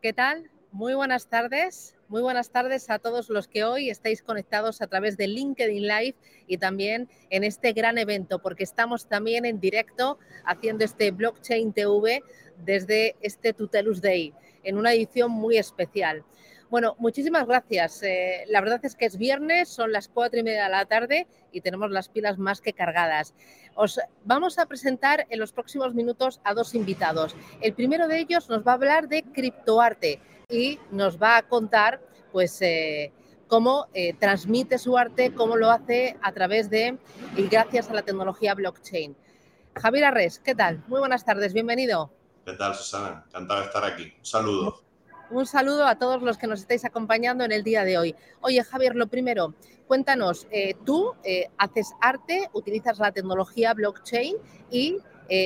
¿Qué tal? Muy buenas tardes. Muy buenas tardes a todos los que hoy estáis conectados a través de LinkedIn Live y también en este gran evento, porque estamos también en directo haciendo este Blockchain TV desde este Tutelus Day, en una edición muy especial. Bueno, muchísimas gracias. La verdad es que es viernes, son las 4:30 de la tarde y tenemos las pilas más que cargadas. Os vamos a presentar en los próximos minutos a dos invitados. El primero de ellos nos va a hablar de criptoarte y nos va a contar pues cómo transmite su arte, cómo lo hace a través de y gracias a la tecnología blockchain. Javier Arrés, ¿qué tal? Muy buenas tardes, bienvenido. ¿Qué tal, Susana? Encantado de estar aquí. Un saludo. Un saludo a todos los que nos estáis acompañando en el día de hoy. Oye, Javier, lo primero, cuéntanos, tú haces arte, utilizas la tecnología blockchain y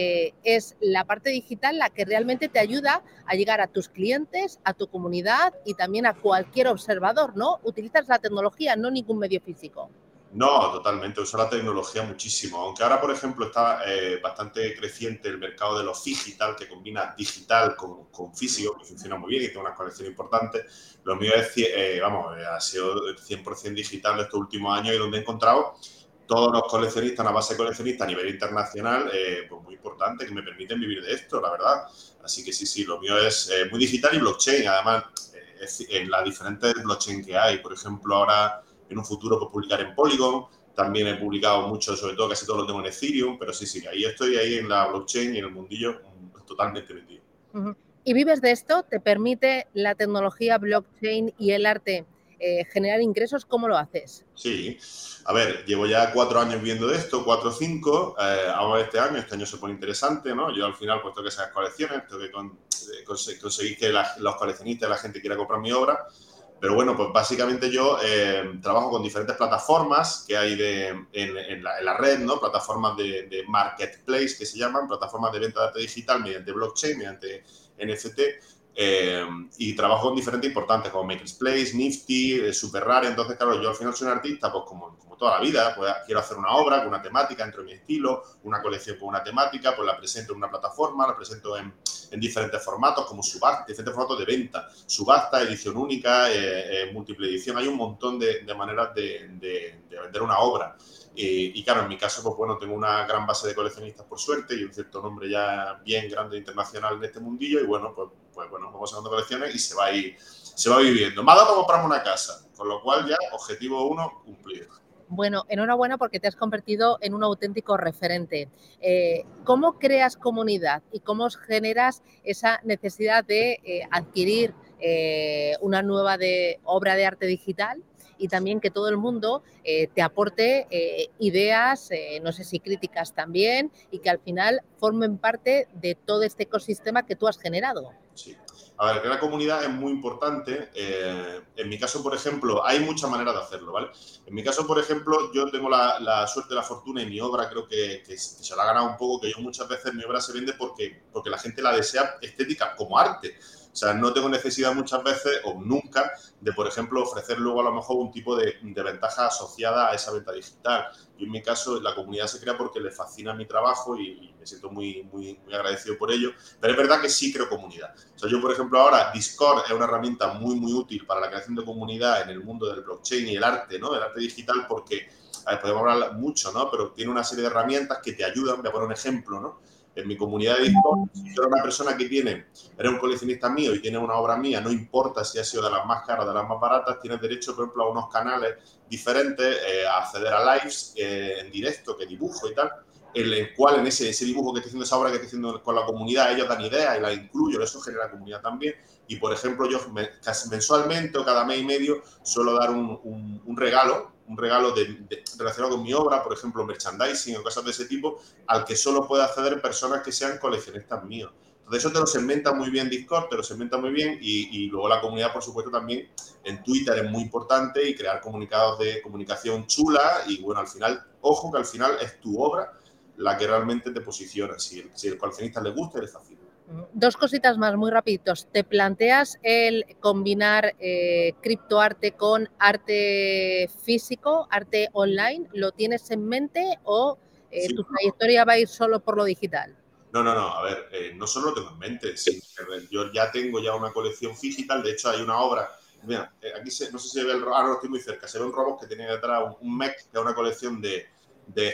es la parte digital la que realmente te ayuda a llegar a tus clientes, a tu comunidad y también a cualquier observador, ¿no? Utilizas la tecnología, no ningún medio físico. No, totalmente. Uso la tecnología muchísimo. Aunque ahora, por ejemplo, está bastante creciente el mercado de los digital, que combina digital con físico, que funciona muy bien y tiene una colección importante. Lo mío es, ha sido 100% digital estos últimos años y donde he encontrado todos los coleccionistas, una base de coleccionistas a nivel internacional, pues muy importante, que me permiten vivir de esto, la verdad. Así que sí, lo mío es muy digital y blockchain. Además, en las diferentes blockchain que hay, por ejemplo, ahora en un futuro pues publicar en Polygon, también he publicado mucho, sobre todo casi todo lo tengo en Ethereum, pero sí, ahí estoy ahí en la blockchain y en el mundillo totalmente metido. ¿Y vives de esto? ¿Te permite la tecnología blockchain y el arte generar ingresos? ¿Cómo lo haces? Sí, a ver, llevo ya 4 años viendo de esto, 4 o 5, ahora este año se pone interesante, ¿no? Yo al final pues tengo que sacar colecciones, tengo que conseguir que los coleccionistas, la gente quiera comprar mi obra, pero bueno, pues básicamente yo trabajo con diferentes plataformas que hay en la red, ¿no? Plataformas de marketplace que se llaman, plataformas de venta de arte digital mediante blockchain, mediante NFT, y trabajo con diferentes importantes como Makerspace, Nifty, Super Rare. Entonces, claro, yo al final soy un artista, pues como toda la vida, pues quiero hacer una obra con una temática dentro de mi estilo, una colección con una temática, pues la presento en una plataforma, la presento en diferentes formatos, como subasta, diferentes formatos de venta, subasta, edición única, múltiple edición. Hay un montón de maneras de vender una obra. Y claro, en mi caso, pues bueno, tengo una gran base de coleccionistas por suerte y un cierto nombre ya bien grande internacional en este mundillo y bueno, pues bueno, vamos sacando colecciones y se va viviendo. Me ha dado para comprarme una casa, con lo cual ya objetivo 1 cumplido. Bueno, enhorabuena porque te has convertido en un auténtico referente. ¿Cómo creas comunidad y cómo generas esa necesidad de adquirir una nueva obra de arte digital? Y también que todo el mundo te aporte ideas, no sé si críticas también, y que al final formen parte de todo este ecosistema que tú has generado. Sí. A ver, que la comunidad es muy importante. En mi caso, por ejemplo, hay muchas maneras de hacerlo, ¿vale? En mi caso, por ejemplo, yo tengo la suerte, la fortuna y mi obra creo que se la ha ganado un poco, que yo muchas veces mi obra se vende porque la gente la desea estética como arte. O sea, no tengo necesidad muchas veces o nunca de, por ejemplo, ofrecer luego a lo mejor un tipo de ventaja asociada a esa venta digital. Yo en mi caso, la comunidad se crea porque le fascina mi trabajo y me siento muy agradecido por ello. Pero es verdad que sí creo comunidad. O sea, yo, por ejemplo, ahora Discord es una herramienta muy útil para la creación de comunidad en el mundo del blockchain y el arte, ¿no? Del arte digital porque, a ver, podemos hablar mucho, ¿no? Pero tiene una serie de herramientas que te ayudan. Voy a poner un ejemplo, ¿no? En mi comunidad de Discord, si yo era una persona que era un coleccionista mío y tiene una obra mía, no importa si ha sido de las más caras o de las más baratas, tienes derecho, por ejemplo, a unos canales diferentes, a acceder a lives en directo que dibujo y tal, en el cual en ese dibujo que estoy haciendo, esa obra que estoy haciendo con la comunidad, ellos dan ideas y la incluyo, eso genera comunidad también. Y, por ejemplo, yo casi mensualmente o cada mes y medio suelo dar un regalo relacionado con mi obra, por ejemplo, merchandising o cosas de ese tipo, al que solo puede acceder personas que sean coleccionistas míos. Entonces, eso te lo segmenta muy bien Discord, te lo segmenta muy bien y luego la comunidad, por supuesto, también en Twitter es muy importante y crear comunicados de comunicación chula y, bueno, al final, ojo que al final es tu obra la que realmente te posiciona, si el coleccionista le gusta y le fascina. Dos cositas más muy rapiditos. ¿Te planteas el combinar criptoarte con arte físico, arte online? ¿Lo tienes en mente o Sí, tu trayectoria va a ir solo por lo digital? No, a ver, no solo lo tengo en mente, sino que yo ya tengo ya una colección digital, de hecho hay una obra, mira, aquí no sé si se ve el robot, no estoy muy cerca, se ve un robot que tiene detrás un mech, que es una colección de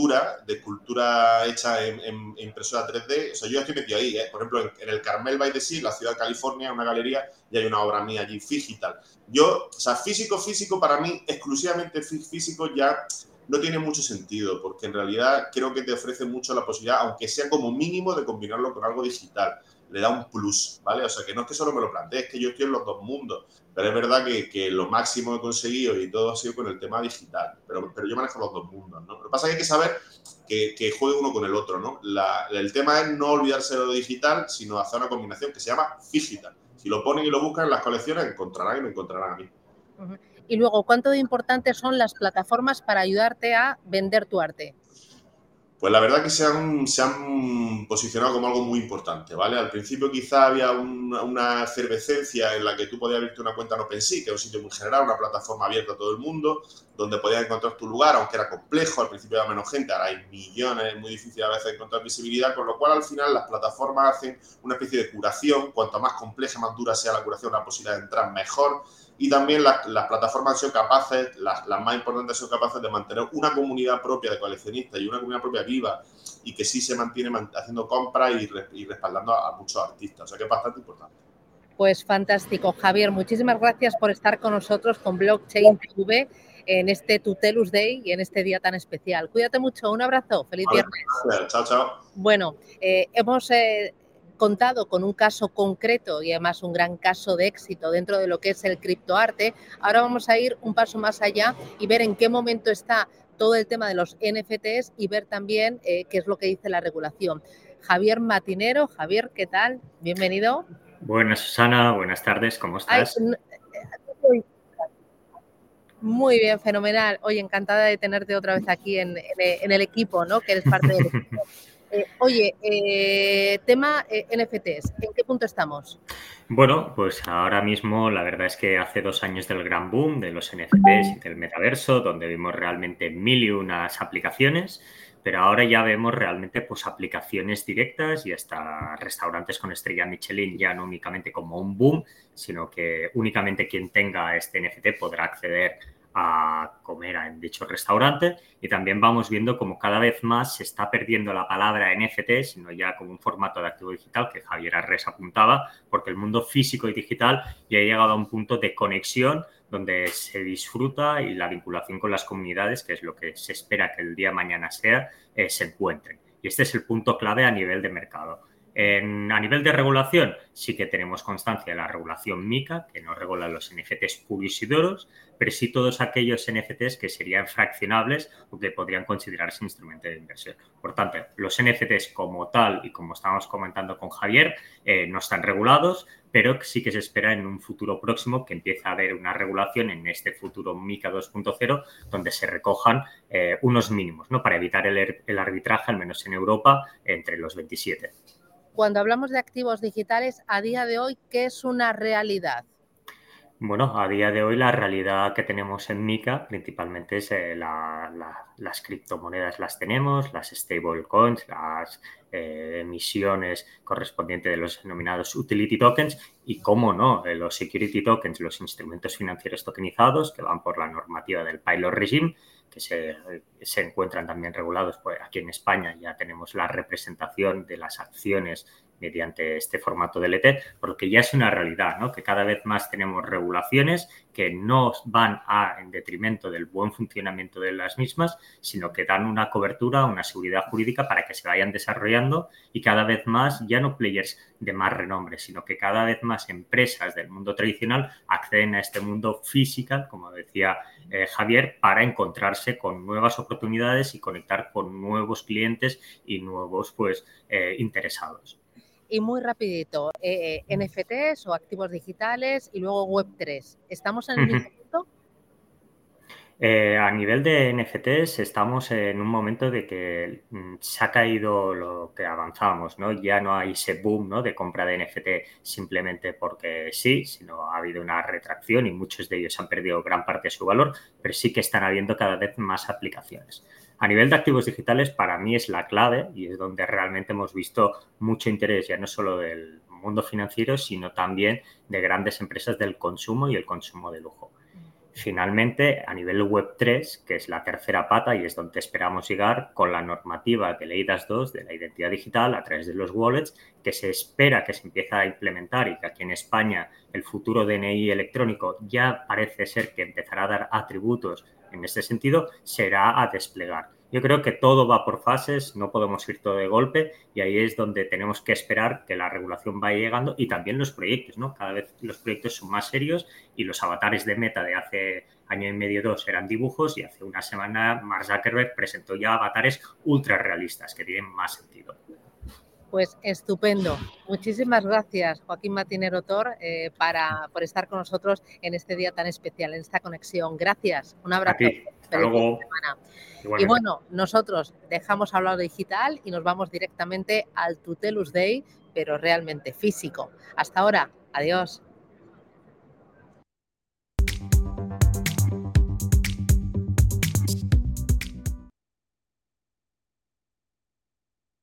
escultura hecha en impresora 3D, o sea, yo estoy metido ahí, por ejemplo, en el Carmel by the Sea, la ciudad de California, una galería, y hay una obra mía allí digital. Yo, o sea, físico, para mí, exclusivamente físico ya no tiene mucho sentido, porque en realidad creo que te ofrece mucho la posibilidad, aunque sea como mínimo, de combinarlo con algo digital. Le da un plus, ¿vale? O sea, que no es que solo me lo plantee, es que yo estoy en los dos mundos. Pero es verdad que lo máximo que he conseguido y todo ha sido con el tema digital. Pero yo manejo los dos mundos, ¿no? Lo que pasa es que hay que saber que juegue uno con el otro, ¿no? El tema es no olvidarse de lo digital, sino hacer una combinación que se llama digital. Si lo ponen y lo buscan en las colecciones, encontrarán y me encontrarán a mí. Y luego, ¿cuánto de importantes son las plataformas para ayudarte a vender tu arte? Pues la verdad que se han posicionado como algo muy importante, ¿vale? Al principio quizá había una efervescencia en la que tú podías abrirte una cuenta en OpenSea, que es un sitio muy general, una plataforma abierta a todo el mundo, donde podías encontrar tu lugar, aunque era complejo, al principio había menos gente, ahora hay millones, es muy difícil a veces encontrar visibilidad, con lo cual al final las plataformas hacen una especie de curación, cuanto más compleja, más dura sea la curación, la posibilidad de entrar mejor, y también las plataformas han sido capaces, las más importantes han sido capaces de mantener una comunidad propia de coleccionistas y una comunidad propia viva y que sí se mantiene haciendo compras y respaldando a muchos artistas. O sea que es bastante importante. Pues fantástico. Javier, muchísimas gracias por estar con nosotros con Blockchain TV en este Tutelus Day y en este día tan especial. Cuídate mucho. Un abrazo. Feliz Vale, viernes. gracias. Chao, chao. Bueno, hemos contado con un caso concreto y además un gran caso de éxito dentro de lo que es el criptoarte. Ahora vamos a ir un paso más allá y ver en qué momento está todo el tema de los NFTs y ver también qué es lo que dice la regulación. Javier Matinero, Javier, ¿qué tal? Bienvenido. Buenas, Susana, buenas tardes, ¿cómo estás? Muy bien, fenomenal. Oye, encantada de tenerte otra vez aquí en el equipo, ¿no? Que eres parte del equipo. Tema NFTs, ¿en qué punto estamos? Bueno, pues ahora mismo la verdad es que hace 2 años del gran boom de los NFTs y del metaverso, donde vimos realmente mil y unas aplicaciones, pero ahora ya vemos realmente pues aplicaciones directas y hasta restaurantes con estrella Michelin ya no únicamente como un boom, sino que únicamente quien tenga este NFT podrá acceder a comer en dicho restaurante, y también vamos viendo como cada vez más se está perdiendo la palabra NFT, sino ya como un formato de activo digital que Javier Arres apuntaba, porque el mundo físico y digital ya ha llegado a un punto de conexión donde se disfruta y la vinculación con las comunidades, que es lo que se espera que el día de mañana sea, se encuentren. Y este es el punto clave a nivel de mercado. A nivel de regulación, sí que tenemos constancia de la regulación MiCA, que no regula los NFTs puros y duros, pero sí todos aquellos NFTs que serían fraccionables o que podrían considerarse instrumentos de inversión. Por tanto, los NFTs como tal, y como estábamos comentando con Javier, no están regulados, pero sí que se espera en un futuro próximo que empiece a haber una regulación en este futuro MiCA 2.0, donde se recojan unos mínimos, ¿no? Para evitar el arbitraje, al menos en Europa, entre los 27. Cuando hablamos de activos digitales, a día de hoy, ¿qué es una realidad? Bueno, a día de hoy la realidad que tenemos en MiCA principalmente es las criptomonedas las tenemos, las stablecoins, las emisiones correspondientes de los denominados utility tokens y, cómo no, los security tokens, los instrumentos financieros tokenizados que van por la normativa del pilot regime, que se encuentran también regulados. Pues aquí en España ya tenemos la representación de las acciones mediante este formato de LT, porque ya es una realidad, ¿no? Que cada vez más tenemos regulaciones que no van en detrimento del buen funcionamiento de las mismas, sino que dan una cobertura, una seguridad jurídica para que se vayan desarrollando y cada vez más, ya no players de más renombre, sino que cada vez más empresas del mundo tradicional acceden a este mundo físico, como decía Javier, para encontrarse con nuevas oportunidades y conectar con nuevos clientes y nuevos interesados. Y muy rapidito, NFTs o activos digitales y luego Web3. ¿Estamos en el mismo punto? A nivel de NFTs estamos en un momento de que se ha caído lo que avanzábamos, ¿no? Ya no hay ese boom, ¿no?, de compra de NFT simplemente porque sí, sino ha habido una retracción y muchos de ellos han perdido gran parte de su valor, pero sí que están habiendo cada vez más aplicaciones. A nivel de activos digitales, para mí es la clave y es donde realmente hemos visto mucho interés, ya no solo del mundo financiero, sino también de grandes empresas del consumo y el consumo de lujo. Finalmente, a nivel Web3, que es la tercera pata y es donde esperamos llegar con la normativa del eIDAS 2, de la identidad digital, a través de los wallets, que se espera que se empiece a implementar y que aquí en España el futuro DNI electrónico ya parece ser que empezará a dar atributos en este sentido, será a desplegar. Yo creo que todo va por fases, no podemos ir todo de golpe y ahí es donde tenemos que esperar que la regulación vaya llegando y también los proyectos, ¿no? Cada vez los proyectos son más serios y los avatares de Meta de hace año y medio, 2 eran dibujos y hace una semana Mark Zuckerberg presentó ya avatares ultra realistas que tienen más sentido. Pues estupendo. Muchísimas gracias, Joaquín Martínez Otor, por estar con nosotros en este día tan especial, en esta conexión. Gracias. Un abrazo. A ti. Hasta luego. Y bueno, nosotros dejamos hablar digital y nos vamos directamente al Tutelus Day, pero realmente físico. Hasta ahora. Adiós.